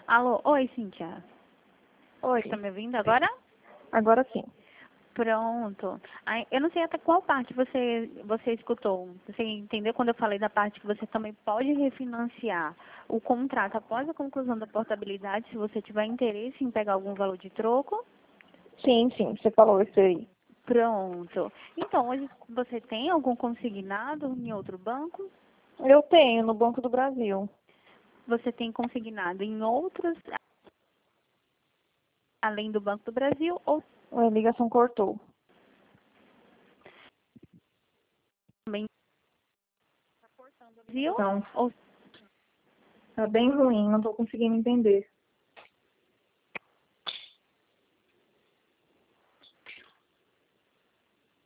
Alô, oi, Cíntia. Oi, Tá me ouvindo agora? agora sim. Pronto. Ai, eu não sei até qual parte você escutou. Você entendeu quando eu falei da parte que você também pode refinanciar o contrato após a conclusão da portabilidade, se você tiver interesse em pegar algum valor de troco? Sim, você falou isso aí. Pronto. Então, hoje você tem algum consignado em outro banco? Eu tenho no Banco do Brasil. Você tem consignado em outros, além do Banco do Brasil, ou A ligação cortou. também no Brasil? Então, Ou tá bem ruim, não estou conseguindo entender.